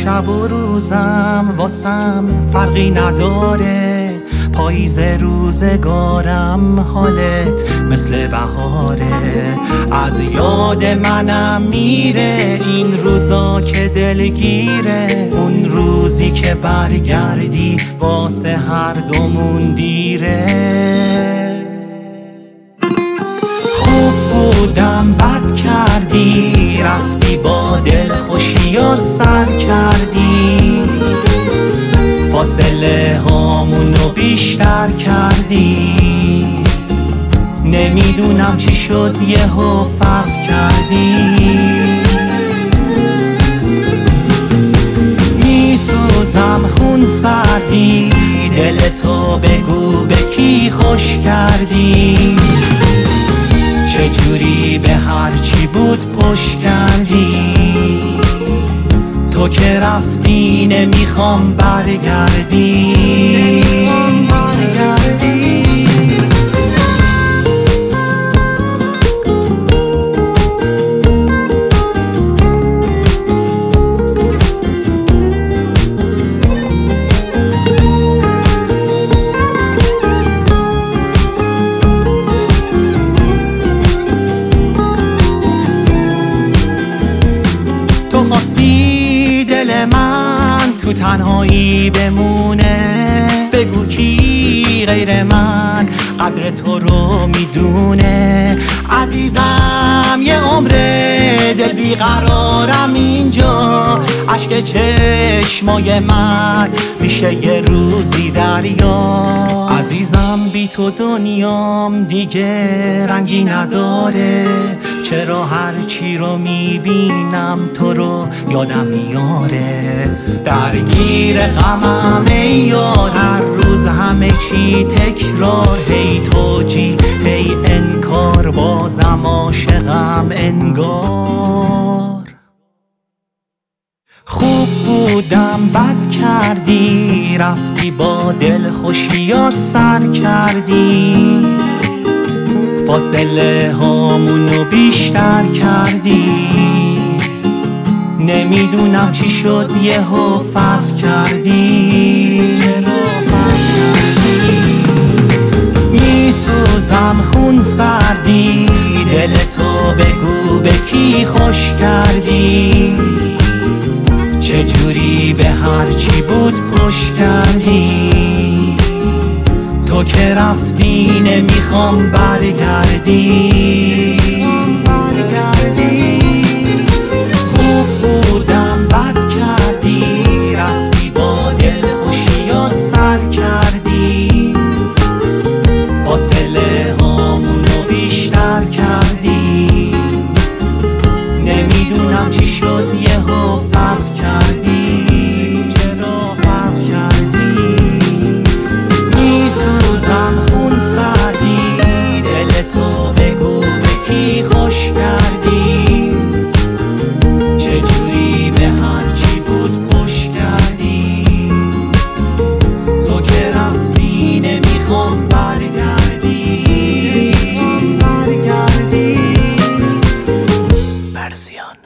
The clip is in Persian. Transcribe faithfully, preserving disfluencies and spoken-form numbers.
شب و روزم واسم فرقی نداره، پاییز روزگارم حالت مثل بهاره. از یاد منم میره این روزا که دلگیره، اون روزی که برگردی واسه هر دومون دیره. خوب بودم بد کردی، رفتی با دل خوشیات سر کردی، فاصله هامونو بیشتر کردی. نمیدونم چی شد یهو فرق کردی. میسوزم خون سردی، دل تو بگو به کی خوش کردی، چجوری به هرچی بود پشت کردی. تو که رفتی نمیخوام برگردی. تو خواستی دل من تو تنهایی بمونه، بگو کی غیر من قدر تو رو میدونه. عزیزم یه عمره دل بیقرارم اینجا، اشک چشمای من میشه یه روزی دریا. عزیزم بی تو دنیام دیگه رنگی نداره، چرا هرچی رو میبینم تو رو یادم میاره. درگیر غمم ای یار، هر روز همه چی تکرار، هی توجی هی انکار، بازم عاشقم انگار. خوب بودم بد کردی، رفتی با دل خوشیات سر کردی، فاصله هامونو بیشتر کردی. نمیدونم چی شد یهو فرق کردی. میسوزم خون سردی، دل تو بگو به کی خوش کردی، چجوری به هرچی بود پشت کردی. تو که رفتی نمیخوام برگردی. خوب بودم بد کردی، رفتی با دل خوشیات سر کردی، فاصله هامونو بیشتر کردی. نمیدونم چی شد یهو فرق کردی. چرا فرق کردی؟ میسوزم خون سردی، دل تو بگو به کی خوش کردی، چجوری به هرچی بود پشت کردی. تو که رفتی نمیخوام برگردی. برگردی. مرزیان.